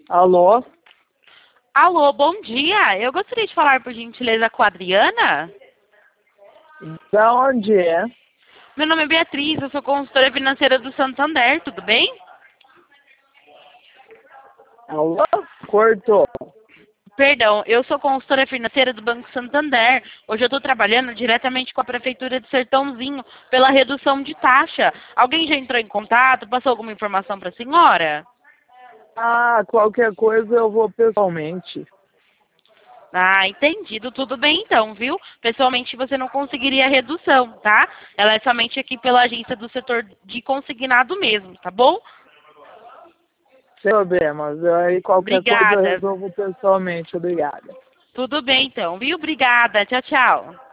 Alô? Alô, bom dia. Eu gostaria de falar, por gentileza, com a Adriana. Da onde é? Meu nome é Beatriz, eu sou consultora financeira do Santander, tudo bem? Alô? Cortou. Perdão, eu sou consultora financeira do Banco Santander. Hoje eu estou trabalhando diretamente com a Prefeitura de Sertãozinho pela redução de taxa. Alguém já entrou em contato? Passou alguma informação para a senhora? Ah, qualquer coisa eu vou pessoalmente. Ah, entendido. Tudo bem então, viu? Pessoalmente você não conseguiria a redução, tá? Ela é somente aqui pela agência do setor de consignado mesmo, tá bom? Sem problemas. Aí qualquer coisa eu Obrigada. resolvo pessoalmente. Obrigado. Tudo bem então, viu? Obrigada. Tchau, tchau.